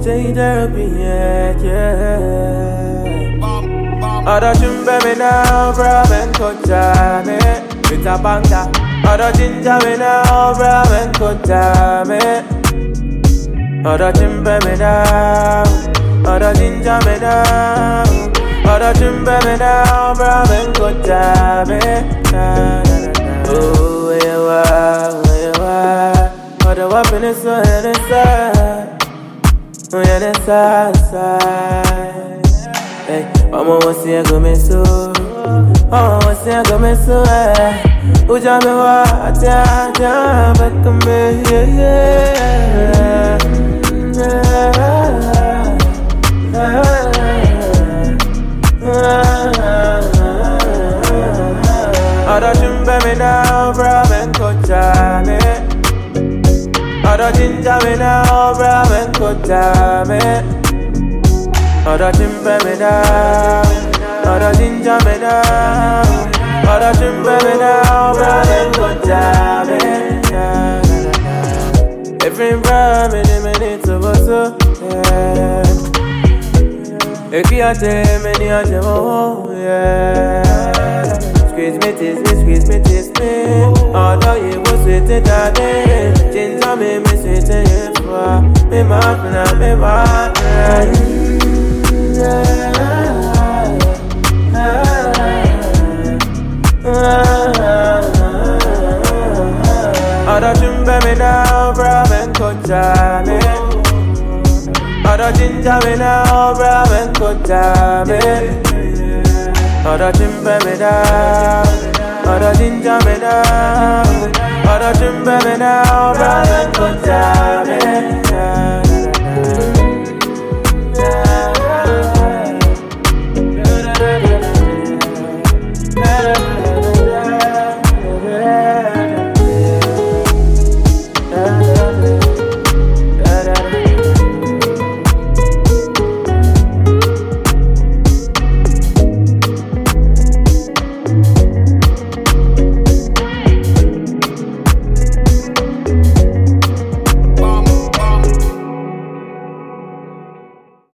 Say therapy, yeah. Other chumbe me now, bra, men kocha me. It's a banga. Other ginger me now, bra, men kocha me. Other chumbe me now, other ginger me now. Other chumbe me now, bra, men kocha me. Oh, where you are, where you are. Other weapon is so inside. Oh, yeah, side. Hey, mama was saying go me so. Mama was saying go me so. Uja me wa atia back me yeah. Ada chumbe me now, bra men kocha me. Ada ginger me now, bra men kocha me. Other chimpe me down, other ginger me down, other chimpe me down, brother go jam me. Every brother me need to go so. If you are telling me, you are telling yeah. Squeeze me, taste me. Although you go sweet it that day, ginger me sweet it for me, me Other chumbe me now, bra, men kocha me. Other ginger me now, bra, men kocha me. Other chumbe me now, other ginger me now. Other chumbe me now,